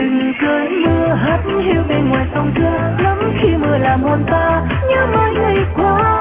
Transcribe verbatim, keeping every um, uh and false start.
từng cơn mưa hắt hiu bên ngoài sông thưa lắm khi mưa làm hồn ta nhớ mãi ngày qua.